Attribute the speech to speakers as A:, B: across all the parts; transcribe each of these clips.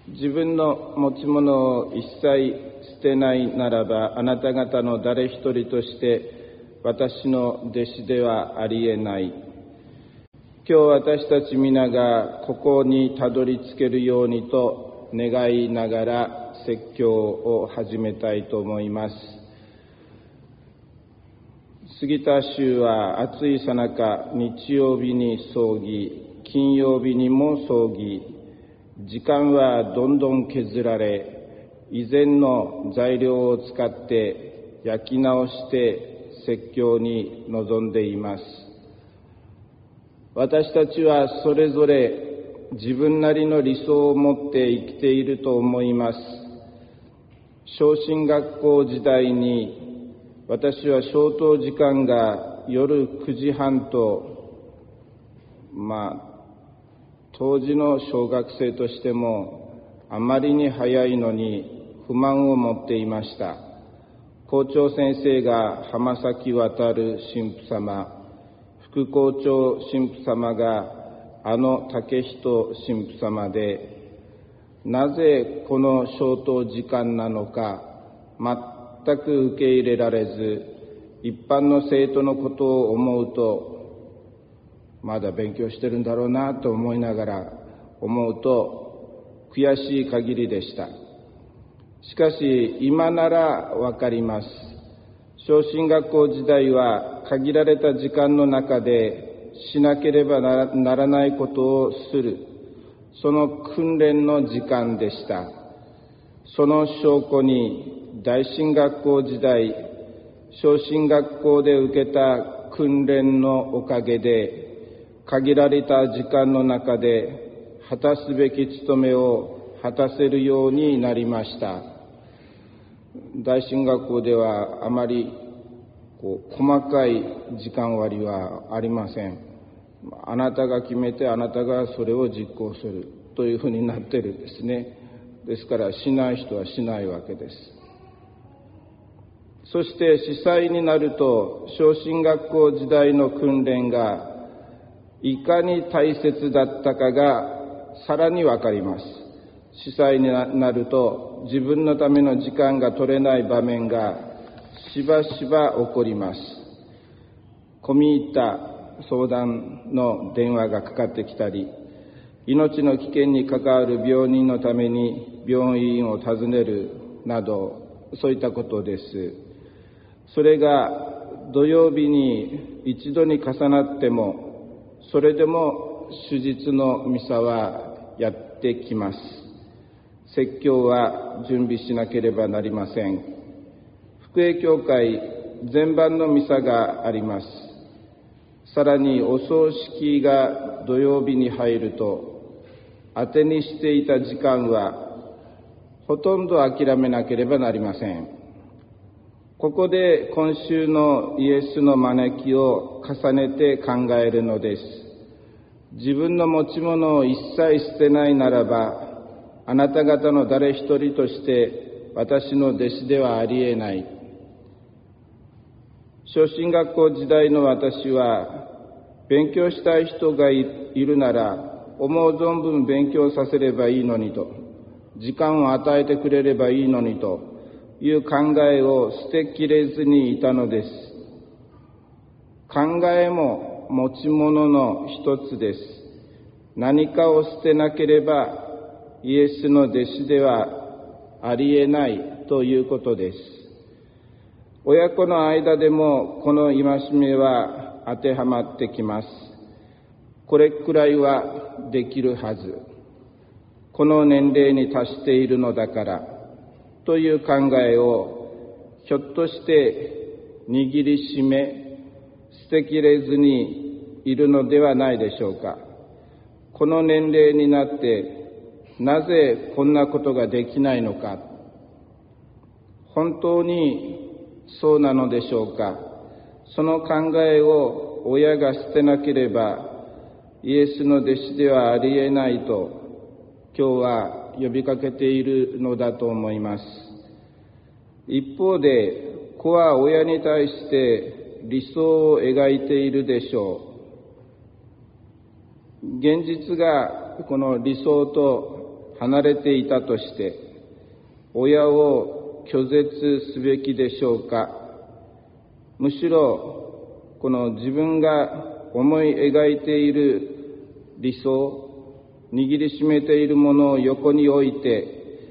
A: 自分の持ち物を一切捨てないならば、あなた方の誰一人として私の弟子ではありえない。今日私たち皆がここにたどり着けるようにと願いながら説教を始めたいと思います。過ぎた週は暑いさなか、日曜日に葬儀、金曜日にも葬儀、時間はどんどん削られ、以前の材料を使って焼き直して説教に臨んでいます。私たちはそれぞれ自分なりの理想を持って生きていると思います。小進学校時代に私は消灯時間が夜9時半と、当時の小学生としてもあまりに早いのに不満を持っていました。校長先生が浜崎渡神父様、副校長神父様が竹人神父様で、なぜこの消灯時間なのか全く受け入れられず、一般の生徒のことを思うと、まだ勉強してるんだろうなと思いながら思うと悔しい限りでした。しかし今ならわかります。小進学校時代は限られた時間の中でしなければならないことをする、その訓練の時間でした。その証拠に大進学校時代、小進学校で受けた訓練のおかげで、限られた時間の中で果たすべき務めを果たせるようになりました。大進学校ではあまり細かい時間割はありません。あなたが決めて、あなたがそれを実行するというふうになっているんですね。ですからしない人はしないわけです。そして司祭になると、小進学校時代の訓練がいかに大切だったかがさらにわかります。司祭になると自分のための時間が取れない場面がしばしば起こります。込み入った相談の電話がかかってきたり、命の危険に関わる病人のために病院を訪ねるなど、そういったことです。それが土曜日に一度に重なっても、それでも主日のミサはやってきます。説教は準備しなければなりません。福営教会全般のミサがあります。さらにお葬式が土曜日に入ると、当てにしていた時間はほとんど諦めなければなりません。ここで今週のイエスの招きを重ねて考えるのです。自分の持ち物を一切捨てないならば、あなた方の誰一人として私の弟子ではありえない。小進学校時代の私は、勉強したい人がいるなら思う存分勉強させればいいのにと、時間を与えてくれればいいのにという考えを捨てきれずにいたのです。考えも持ち物の一つです。何かを捨てなければイエスの弟子ではありえないということです。親子の間でもこの戒めは当てはまってきます。これくらいはできるはず。この年齢に達しているのだからという考えをひょっとして握りしめ捨てきれずにいるのではないでしょうか。この年齢になってなぜこんなことができないのか。本当にそうなのでしょうか。その考えを親が捨てなければイエスの弟子ではありえないと今日は呼びかけているのだと思います。一方で子は親に対して理想を描いているでしょう。現実がこの理想と離れていたとして、親を拒絶すべきでしょうか。むしろ、この自分が思い描いている理想、握りしめているものを横に置いて、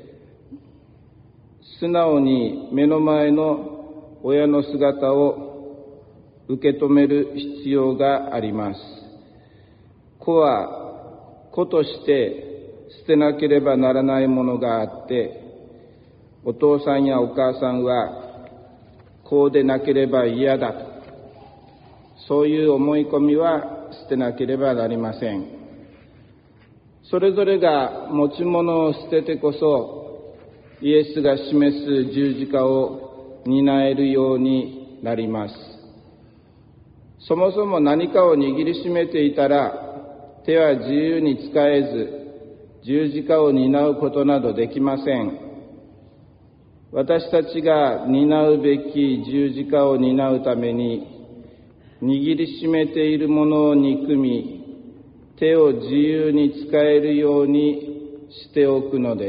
A: 素直に目の前の親の姿を受け止める必要があります。子は子として捨てなければならないものがあって、お父さんやお母さんはこうでなければ嫌だと、そういう思い込みは捨てなければなりません。それぞれが持ち物を捨ててこそ、イエスが示す十字架を担えるようになります。そもそも何かを握りしめていたら、手は自由に使えず、十字架を担うことなどできません。私たちが担うべき十字架を担うために、握りしめているものを憎み、手を自由に使えるようにしておくのです。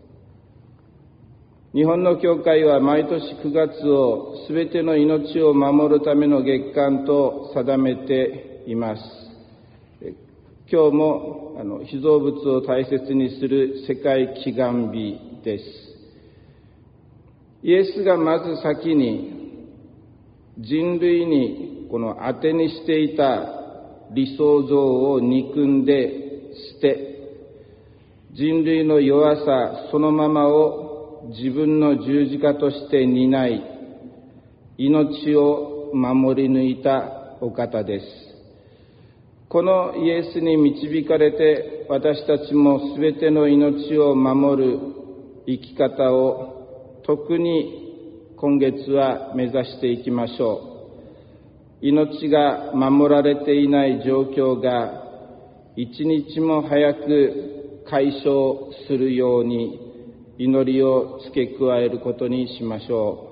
A: 日本の教会は毎年9月をすべての命を守るための月間と定めています。今日も被造物を大切にする世界祈願日です。イエスがまず先に人類にこの当てにしていた理想像を憎んで捨て、人類の弱さそのままを自分の十字架として担い、命を守り抜いたお方です。このイエスに導かれて、私たちもすべての命を守る生き方を特に今月は目指していきましょう。命が守られていない状況が一日も早く解消するように祈りを付け加えることにしましょう。